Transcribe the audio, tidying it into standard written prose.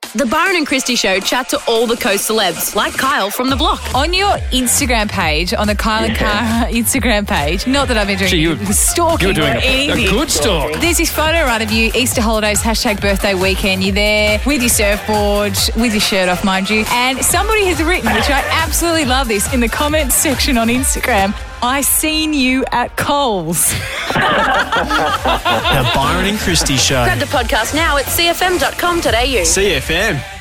The Byron and Christy Show chat to all the Coast celebs, like Kyle from The Block. On your Instagram page, on the Kyle and Cara Instagram page, not that I've been doing stalking You're doing or anything. a good stalk. There's this photo right of you, Easter holidays, #birthday weekend. You're there with your surfboard, with your shirt off, mind you. And somebody has written, which I absolutely love this, in the comments section on Instagram, I seen you at Coles. The Byron and Christy Show. Grab the podcast now at cfm.com.au. CFM.